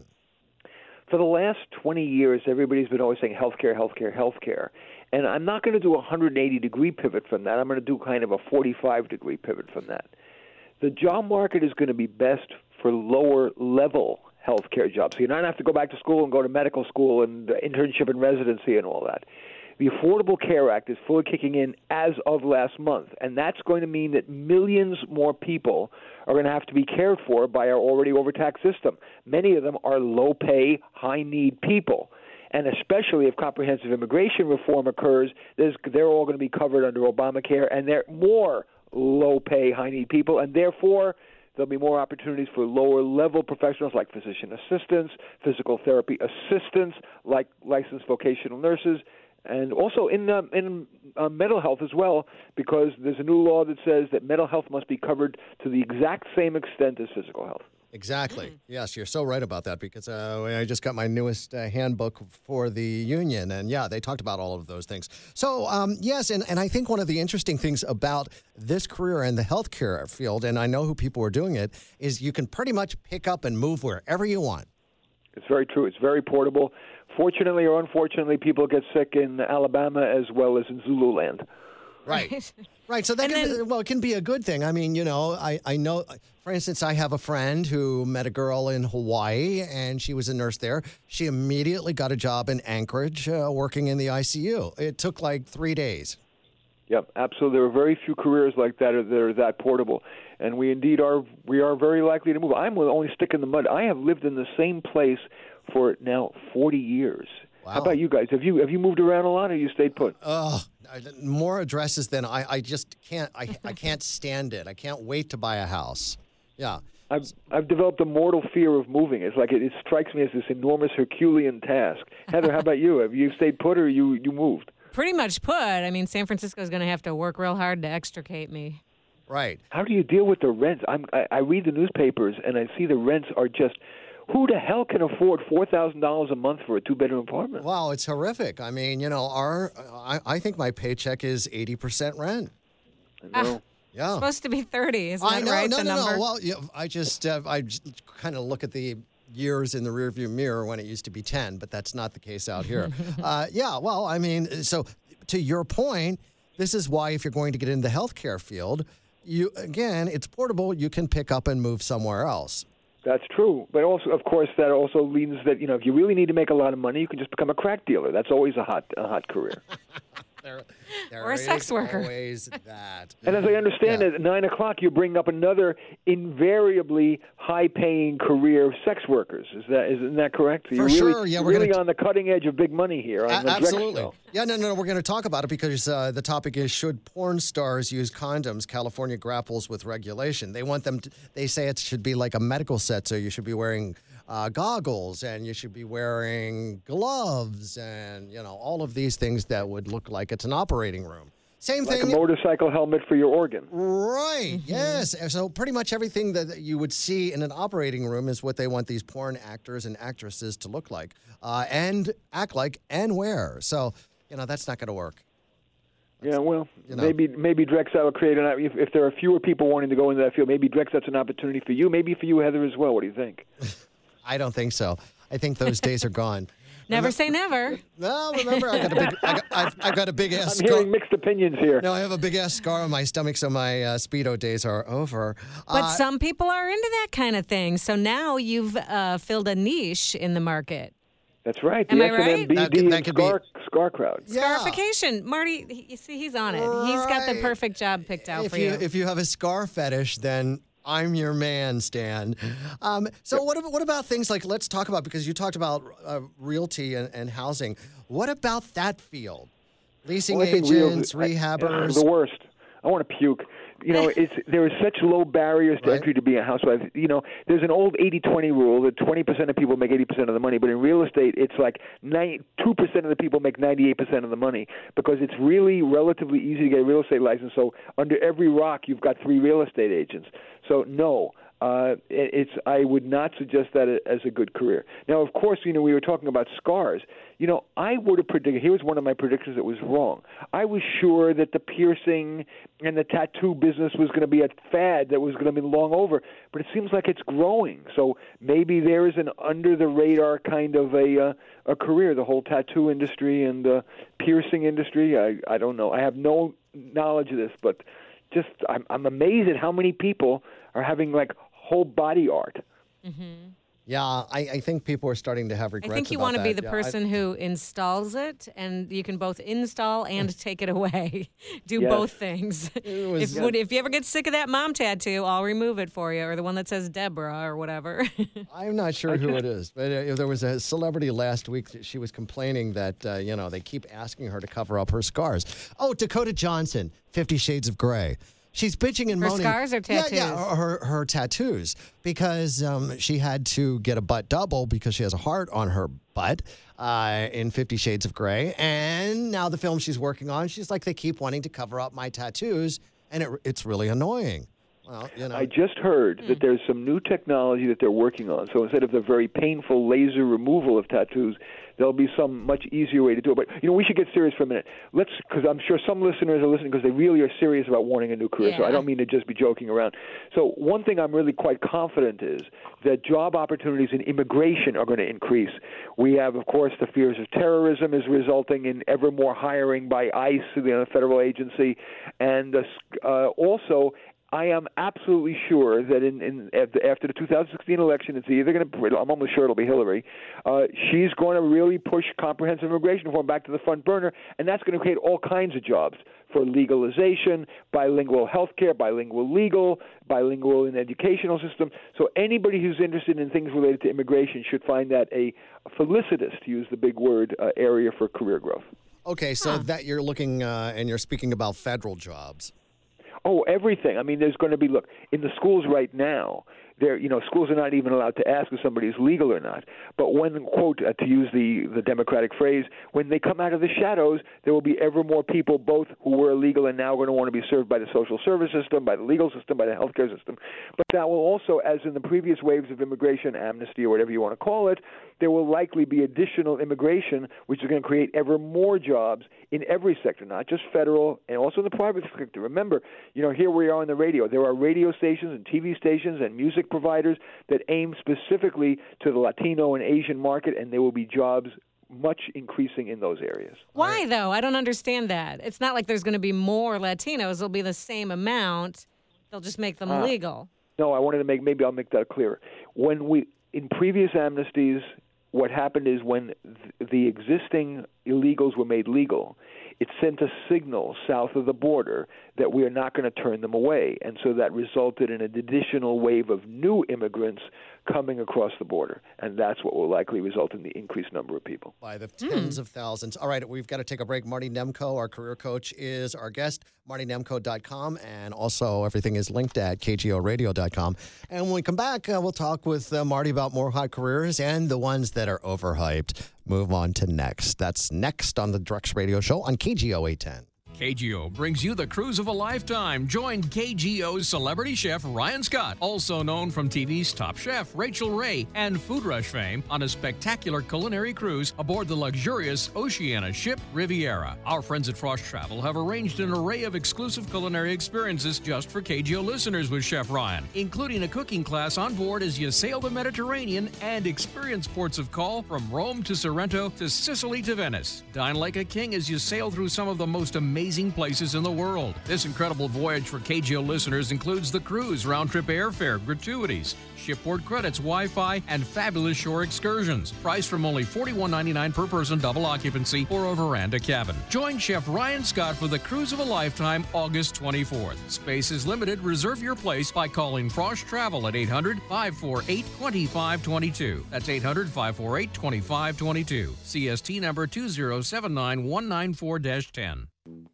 For the last 20 years, everybody's been always saying healthcare, healthcare, healthcare. And I'm not going to do a 180-degree pivot from that. I'm going to do kind of a 45-degree pivot from that. The job market is going to be best for lower-level healthcare jobs. So you're not going to have to go back to school and go to medical school and internship and residency and all that. The Affordable Care Act is fully kicking in as of last month, and that's going to mean that millions more people are going to have to be cared for by our already overtaxed system. Many of them are low-pay, high-need people. And especially if comprehensive immigration reform occurs, they're all going to be covered under Obamacare, and they're more low-pay, high-need people, and therefore there'll be more opportunities for lower-level professionals like physician assistants, physical therapy assistants, like licensed vocational nurses, and also in mental health as well, because there's a new law that says that mental health must be covered to the exact same extent as physical health. Exactly. Yes, you're so right about that, because I just got my newest handbook for the union, and they talked about all of those things. So, yes, and I think one of the interesting things about this career in the healthcare field, and I know who people are doing it, is you can pretty much pick up and move wherever you want. It's very true. It's very portable. Fortunately or unfortunately, people get sick in Alabama as well as in Zululand. Right. Right. So that it can be a good thing. I mean, I know, for instance, I have a friend who met a girl in Hawaii, and she was a nurse there. She immediately got a job in Anchorage working in the ICU. It took like 3 days. Yep, absolutely. There are very few careers like that that are that portable, and we are very likely to move. I'm only stick in the mud. I have lived in the same place for now 40 years. Wow. How about you guys? Have you moved around a lot, or you stayed put? More addresses than I just can't. I can't stand it. I can't wait to buy a house. Yeah. I've developed a mortal fear of moving. It's like it strikes me as this enormous Herculean task. Heather, how about you? Have you stayed put, or you moved? Pretty much put. I mean, San Francisco is going to have to work real hard to extricate me. Right. How do you deal with the rents? I read the newspapers, and I see the rents are just... Who the hell can afford $4,000 a month for a two-bedroom apartment? Wow, it's horrific. I mean, I think my paycheck is 80% rent. No. Yeah. It's supposed to be 30, isn't I that know, right, no. number? Well, I just kind of look at the years in the rearview mirror when it used to be 10, but that's not the case out here. Well, I mean, so to your point, this is why if you're going to get into the healthcare field, it's portable. You can pick up and move somewhere else. That's true. But also, of course, that also leans that, if you really need to make a lot of money, you can just become a crack dealer. That's always a hot career. Or a sex worker. Always that. And as I understand it, at 9 o'clock, you bring up another invariably high-paying career of sex workers. Isn't that correct? For sure. Yeah, we're really on the cutting edge of big money here. On the absolutely. Show. Yeah, no. We're going to talk about it because the topic is, should porn stars use condoms? California grapples with regulation. They want them. They say it should be like a medical set, so you should be wearing goggles, and you should be wearing gloves, and all of these things that would look like it's an operating room. Same like thing. a motorcycle helmet for your organ. Right. Yes. So pretty much everything that you would see in an operating room is what they want these porn actors and actresses to look like, and act like, and wear. So that's not going to work. Yeah, well, maybe Drexel will create if there are fewer people wanting to go into that field, maybe Drexel's an opportunity for you, maybe for you, Heather, as well. What do you think? I don't think so. I think those days are gone. Never say never. No, remember, I got a big ass I'm scar. hearing mixed opinions here. No, I have a big ass scar on my stomach, so my Speedo days are over. But some people are into that kind of thing. So now you've filled a niche in the market. That's right. Am the I right? SNMBD and scar crowd. Scarification. Marty, you see, he's on it. He's got the perfect job picked out for you. If you have a scar fetish, then I'm your man, Stan. So what about things like, let's talk about, because you talked about realty and housing. What about that field? Leasing agents, rehabbers. The worst. I want to puke. There are such low barriers to entry to be a housewife. There's an old 80-20 rule that 20% of people make 80% of the money, but in real estate, it's like 2% of the people make 98% of the money because it's really relatively easy to get a real estate license. So under every rock, you've got 3 real estate agents. So no. I would not suggest that as a good career. Now, of course, we were talking about scars. I would have predicted, here was one of my predictions that was wrong. I was sure that the piercing and the tattoo business was going to be a fad that was going to be long over, but it seems like it's growing. So maybe there is an under-the-radar kind of a career, the whole tattoo industry and piercing industry. I don't know. I have no knowledge of this, but just I'm amazed at how many people are having like whole body art. Mm-hmm. Yeah, I think people are starting to have regrets. I think you want to be the person who installs it, and you can both install and take it away. Do both things. If you ever get sick of that mom tattoo, I'll remove it for you, or the one that says Deborah or whatever. I'm not sure who it is, but there was a celebrity last week that she was complaining that they keep asking her to cover up her scars. Oh, Dakota Johnson, 50 Shades of Grey. She's bitching and moaning. Her scars or tattoos? Yeah, her tattoos, because she had to get a butt double because she has a heart on her butt in 50 Shades of Grey. And now the film she's working on, she's like, they keep wanting to cover up my tattoos, and it's really annoying. Well, I just heard that there's some new technology that they're working on. So instead of the very painful laser removal of tattoos, there'll be some much easier way to do it. But, we should get serious for a minute. Because I'm sure some listeners are listening because they really are serious about wanting a new career. So I don't mean to just be joking around. So one thing I'm really quite confident is that job opportunities in immigration are going to increase. We have, of course, the fears of terrorism is resulting in ever more hiring by ICE, the federal agency. And also, I am absolutely sure that after the 2016 election, it's either going to, I'm almost sure it'll be Hillary, she's going to really push comprehensive immigration reform back to the front burner, and that's going to create all kinds of jobs for legalization, bilingual health care, bilingual legal, bilingual in the educational system. So anybody who's interested in things related to immigration should find that a felicitous, to use the big word, area for career growth. Okay, so that you're looking and you're speaking about federal jobs. Oh, everything. I mean, there's going to be, look, in the schools right now, schools are not even allowed to ask if somebody is legal or not. But when, quote, to use the Democratic phrase, when they come out of the shadows, there will be ever more people, both who were illegal and now are going to want to be served by the social service system, by the legal system, by the healthcare system. But that will also, as in the previous waves of immigration, amnesty, or whatever you want to call it, there will likely be additional immigration, which is going to create ever more jobs in every sector, not just federal, and also in the private sector. Remember, here we are on the radio. There are radio stations and TV stations and music providers that aim specifically to the Latino and Asian market, and there will be jobs much increasing in those areas. Why, though? I don't understand that. It's not like there's going to be more Latinos. There'll be the same amount. They'll just make them legal. No, I wanted to maybe I'll make that clearer. In previous amnesties, what happened is when the existing illegals were made legal, it sent a signal south of the border that we are not going to turn them away. And so that resulted in an additional wave of new immigrants coming across the border. And that's what will likely result in the increased number of people. By the tens of thousands. All right, we've got to take a break. Marty Nemko, our career coach, is our guest. MartyNemko.com. And also everything is linked at KGORadio.com. And when we come back, we'll talk with Marty about more hot careers and the ones that are overhyped. Move on to next. That's next on the Drex Radio Show on KGO 810. KGO brings you the cruise of a lifetime. Join KGO's celebrity chef Ryan Scott, also known from TV's Top Chef, Rachel Ray, and Food Rush fame, on a spectacular culinary cruise aboard the luxurious Oceania ship Riviera. Our friends at Frost Travel have arranged an array of exclusive culinary experiences just for KGO listeners with Chef Ryan, including a cooking class on board as you sail the Mediterranean and experience ports of call from Rome to Sorrento to Sicily to Venice. Dine like a king as you sail through some of the most amazing places in the world. This incredible voyage for KGO listeners includes the cruise, round-trip airfare, gratuities, shipboard credits, Wi-Fi, and fabulous shore excursions. Priced from only $41.99 per person, double occupancy, or a veranda cabin. Join Chef Ryan Scott for the cruise of a lifetime, August 24th. Space is limited. Reserve your place by calling Frost Travel at 800-548-2522. That's 800-548-2522. CST number 2079194-10.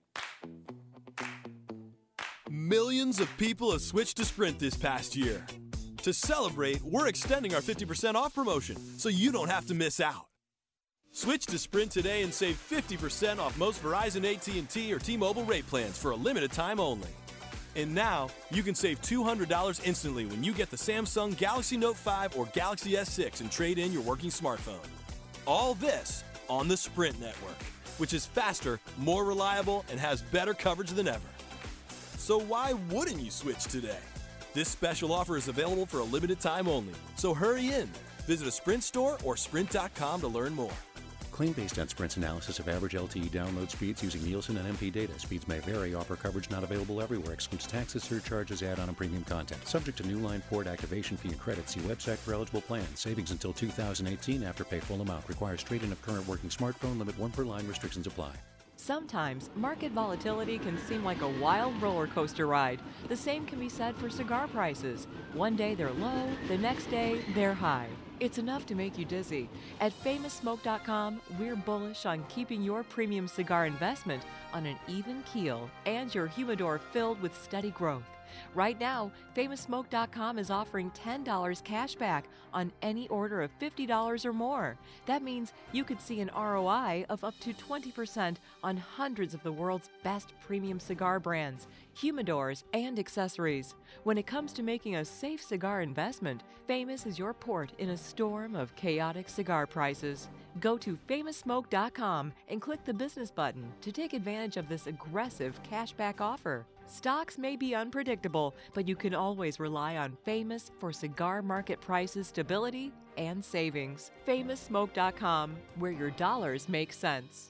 Millions of people have switched to Sprint this past year. To celebrate, we're extending our 50% off promotion, so you don't have to miss out. Switch to Sprint today and save 50% off most Verizon, AT&T, or T-Mobile rate plans for a limited time only. And now, you can save $200 instantly when you get the Samsung Galaxy Note 5 or Galaxy S6 and trade in your working smartphone. All this on the Sprint network, which is faster, more reliable, and has better coverage than ever. So why wouldn't you switch today? This special offer is available for a limited time only, so hurry in. Visit a Sprint store or sprint.com to learn more. Claim based on Sprint's analysis of average LTE download speeds using Nielsen and MP data. Speeds may vary. Offer coverage not available everywhere. Excludes taxes, surcharges, add-on, and premium content. Subject to new line port activation fee and credit. See website for eligible plans. Savings until 2018. After pay full amount. Requires trade-in of current working smartphone. Limit 1 per line. Restrictions apply. Sometimes market volatility can seem like a wild roller coaster ride. The same can be said for cigar prices. One day they're low, the next day they're high. It's enough to make you dizzy. At FamousSmoke.com, we're bullish on keeping your premium cigar investment on an even keel and your humidor filled with steady growth. Right now, FamousSmoke.com is offering $10 cash back on any order of $50 or more. That means you could see an ROI of up to 20% on hundreds of the world's best premium cigar brands, humidors, and accessories. When it comes to making a safe cigar investment, Famous is your port in a storm of chaotic cigar prices. Go to FamousSmoke.com and click the business button to take advantage of this aggressive cashback offer. Stocks may be unpredictable, but you can always rely on Famous for cigar market prices, stability, and savings. FamousSmoke.com, where your dollars make sense.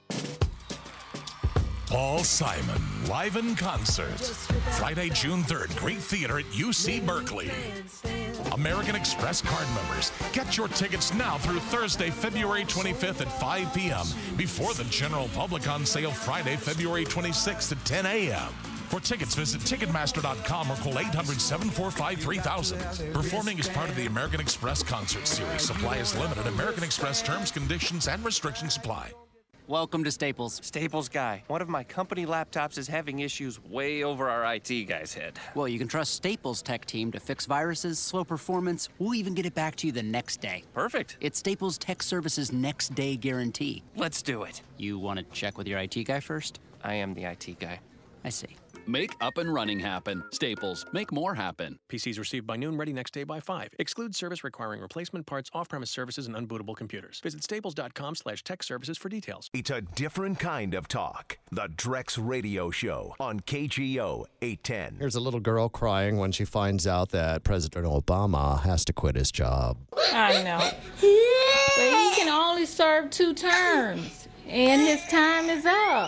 Paul Simon, live in concert. Friday, June 3rd, Great Theater at UC Berkeley. American Express card members, get your tickets now through Thursday, February 25th at 5 p.m. before the general public, on sale Friday, February 26th at 10 a.m. For tickets, visit Ticketmaster.com or call 800-745-3000. Performing as part of the American Express concert series. Supply is limited. American Express terms, conditions, and restrictions apply. Welcome to Staples. Staples guy, one of my company laptops is having issues way over our IT guy's head. Well, you can trust Staples' tech team to fix viruses, slow performance. We'll even get it back to you the next day. Perfect. It's Staples Tech Services next day guarantee. Let's do it. You want to check with your IT guy first? I am the IT guy. I see. Make up and running happen. Staples. Make more happen. PCs received by noon, ready next day by 5. Excludes service requiring replacement parts, off-premise services, and unbootable computers. Visit staples.com/tech services for details. It's a different kind of talk. The Drex Radio Show on KGO 810. Here's a little girl crying when she finds out that President Obama has to quit his job. I know. But he can only serve 2 terms, and his time is up.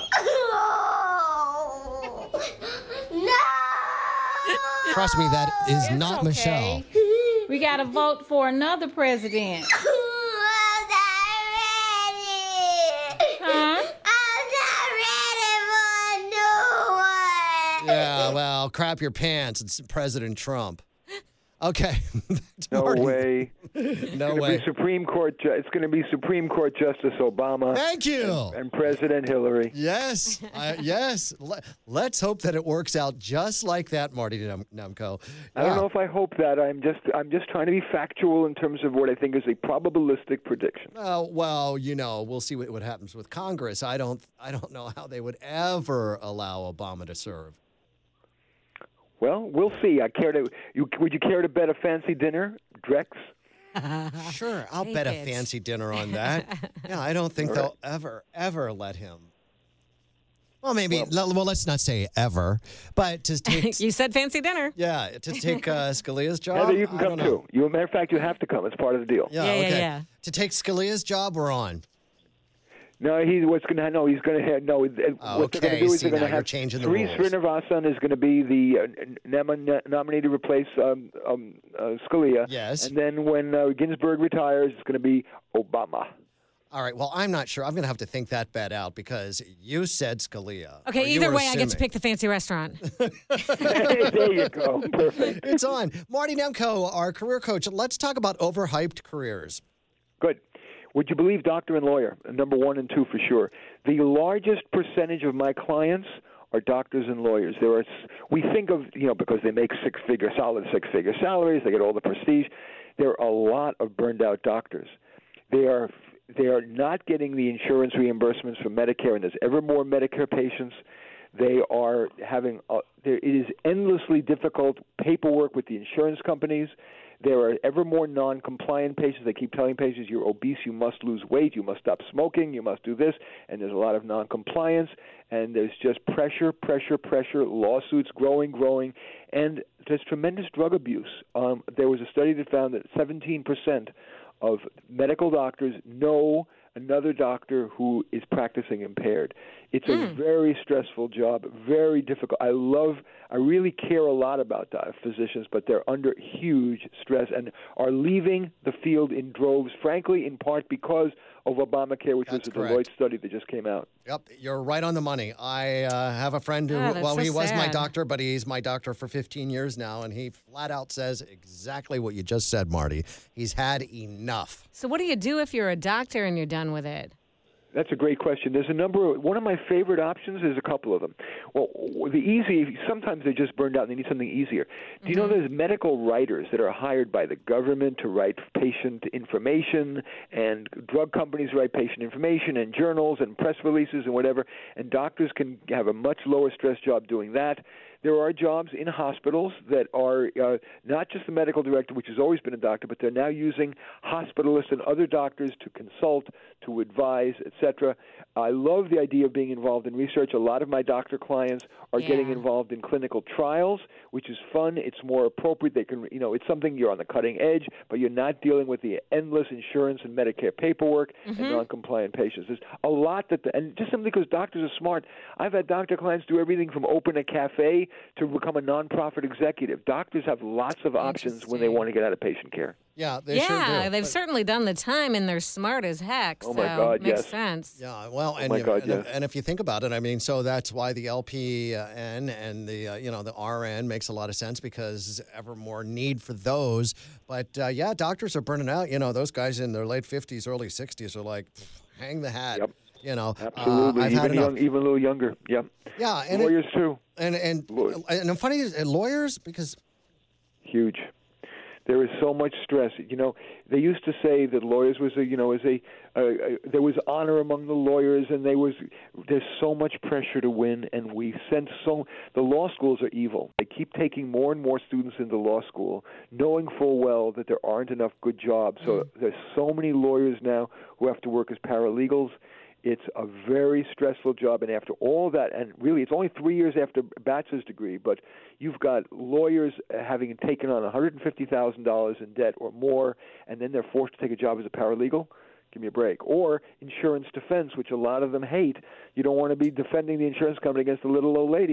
No! Trust me, that is not okay. Michelle. We got to vote for another president. I'm not ready. Huh? I'm not ready for a new one. Yeah, well, crap your pants. It's President Trump. Okay. No way. No it's way. Be Supreme Court. It's going to be Supreme Court Justice Obama. Thank you. And President Hillary. Yes. Yes. Let's hope that it works out just like that, Marty Nemko. I don't know if I hope that. I'm just trying to be factual in terms of what I think is a probabilistic prediction. Well, we'll see what happens with Congress. I don't know how they would ever allow Obama to serve. Well, we'll see. Would you care to bet a fancy dinner, Drex? Sure, I'll bet a fancy dinner on that. Yeah, I don't think they'll ever let him. Well, maybe. Well, let's not say ever, but to take. You said fancy dinner. Yeah, to take Scalia's job. Heather, you can come too. Matter of fact, you have to come. It's part of the deal. Yeah, okay. Yeah. To take Scalia's job, we're on. No, he's going to have what they're going to do is they're going to have changing the Sri rules. Srinivasan is going to be the nominee to replace Scalia. Yes. And then when Ginsburg retires, it's going to be Obama. All right. Well, I'm not sure. I'm going to have to think that bet out because you said Scalia. Okay. Either way, I get to pick the fancy restaurant. There you go. Perfect. It's on. Marty Nemko, our career coach. Let's talk about overhyped careers. Good. Would you believe doctor and lawyer, number 1 and 2 for sure? The largest percentage of my clients are doctors and lawyers. We think of, because they make solid six-figure salaries, they get all the prestige. There are a lot of burned out doctors. They are not getting the insurance reimbursements from Medicare, and there's ever more Medicare patients. They are having it is endlessly difficult paperwork with the insurance companies. There are ever more non-compliant patients. They keep telling patients, you're obese, you must lose weight, you must stop smoking, you must do this, and there's a lot of non-compliance, and there's just pressure, lawsuits growing, and there's tremendous drug abuse. There was a study that found that 17% of medical doctors know another doctor who is practicing impaired. It's a very stressful job, very difficult. I really care a lot about physicians, but they're under huge stress and are leaving the field in droves, frankly, in part because of Obamacare, which was a Deloitte study that just came out. Yep, you're right on the money. I have a friend who, he was my doctor, but he's my doctor for 15 years now, and he flat out says exactly what you just said, Marty. He's had enough. So what do you do if you're a doctor and you're done with it? That's a great question. There's one of my favorite options is a couple of them. Well, sometimes they're just burned out and they need something easier. Do you know there's medical writers that are hired by the government to write patient information, and drug companies write patient information and journals and press releases and whatever, and doctors can have a much lower stress job doing that. There are jobs in hospitals that are not just the medical director, which has always been a doctor, but they're now using hospitalists and other doctors to consult, to advise, etc. I love the idea of being involved in research. A lot of my doctor clients are getting involved in clinical trials, which is fun. It's more appropriate. They can, it's something you're on the cutting edge, but you're not dealing with the endless insurance and Medicare paperwork and non-compliant patients. There's a lot and just simply because doctors are smart. I've had doctor clients do everything from open a cafe to become a nonprofit executive. Doctors have lots of options when they want to get out of patient care. Yeah, they sure do. They've certainly done the time, and they're smart as heck. Oh, my God, makes yes. sense. Yeah, well, yes. And if you think about it, so that's why the LPN and the RN makes a lot of sense because ever more need for those. But doctors are burning out. Those guys in their late 50s, early 60s are like, hang the hat. Yep. Absolutely. I've had enough. Even a little younger. Yep. Yeah, and lawyers too. And the funny is lawyers because huge. There is so much stress. They used to say that lawyers was there was honor among the lawyers, and there's so much pressure to win, and the law schools are evil. They keep taking more and more students into law school, knowing full well that there aren't enough good jobs. So there's so many lawyers now who have to work as paralegals. It's a very stressful job, and after all that, and really it's only 3 years after a bachelor's degree, but you've got lawyers having taken on $150,000 in debt or more, and then they're forced to take a job as a paralegal. Give me a break. Or insurance defense, which a lot of them hate. You don't want to be defending the insurance company against a little old lady.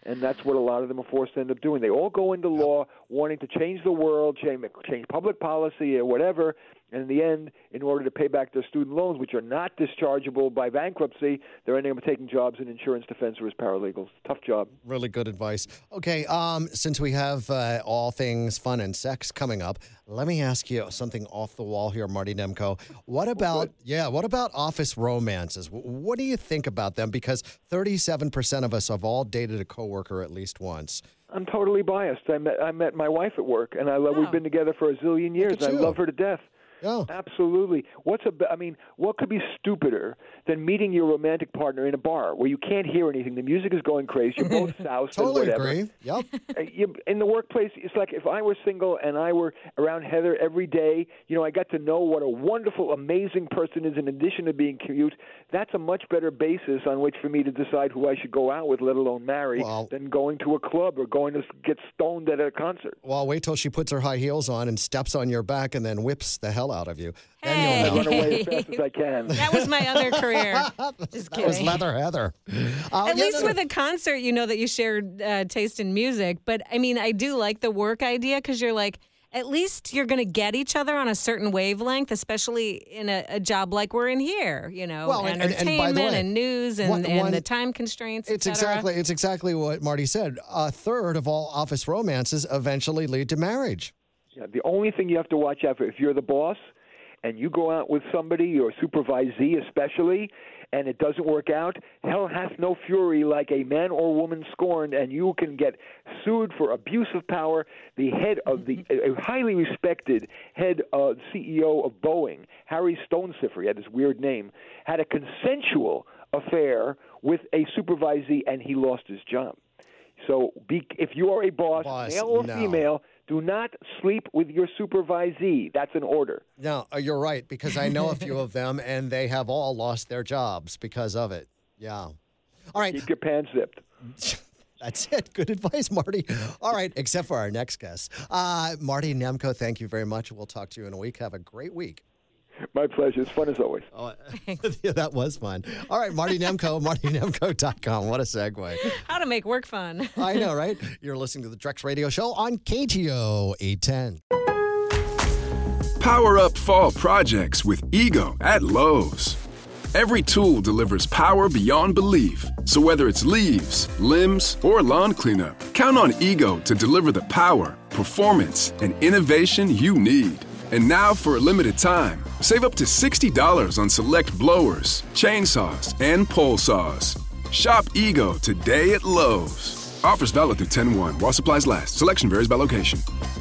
And that's what a lot of them are forced to end up doing. They all go into law wanting to change the world, change public policy or whatever, and in the end, in order to pay back their student loans, which are not dischargeable by bankruptcy, they're ending up taking jobs in insurance defense or as paralegals. Tough job. Really good advice. Okay, since we have all things fun and sex coming up, let me ask you something off the wall here, Marty Nemko. What about office romances? What do you think about them? Because 37% of us have all dated a coworker at least once. I'm totally biased. I met my wife at work, and we've been together for a zillion years, and I love her to death. Yeah. Absolutely. What could be stupider than meeting your romantic partner in a bar where you can't hear anything, the music is going crazy, you're both soused and whatever. Agree. Yep. In the workplace, it's like if I were single and I were around Heather every day, I got to know what a wonderful, amazing person is in addition to being cute. That's a much better basis on which for me to decide who I should go out with, let alone marry, than going to a club or going to get stoned at a concert. Well, wait till she puts her high heels on and steps on your back and then whips the hell out of you. Hey. I run away as fast as I can. That was my other career. Just kidding. That was Leather Heather. At least with a concert, that you shared taste in music. But, I do like the work idea because you're like, at least you're going to get each other on a certain wavelength, especially in a job like we're in here, entertainment and by the way, and news and the time constraints, it's exactly what Marty said. A third of all office romances eventually lead to marriage. Yeah, the only thing you have to watch out for, if you're the boss and you go out with somebody, or supervisee especially, and it doesn't work out, hell hath no fury like a man or woman scorned, and you can get sued for abuse of power. The head of a highly respected CEO of Boeing, Harry Stonecipher, he had this weird name, had a consensual affair with a supervisee, and he lost his job. So if you are a boss male or female, do not sleep with your supervisee. That's an order. No, you're right, because I know a few of them, and they have all lost their jobs because of it. Yeah. All right. Keep your pants zipped. That's it. Good advice, Marty. All right, except for our next guest. Marty Nemko, thank you very much. We'll talk to you in a week. Have a great week. My pleasure. It's fun as always. Oh, yeah, that was fun. All right, Marty Nemko, martynemko.com. What a segue. How to make work fun. I know, right? You're listening to the Drex Radio Show on KGO 810. Power up fall projects with Ego at Lowe's. Every tool delivers power beyond belief. So whether it's leaves, limbs, or lawn cleanup, count on Ego to deliver the power, performance, and innovation you need. And now, for a limited time, save up to $60 on select blowers, chainsaws, and pole saws. Shop Ego today at Lowe's. Offers valid through 10/1 while supplies last. Selection varies by location.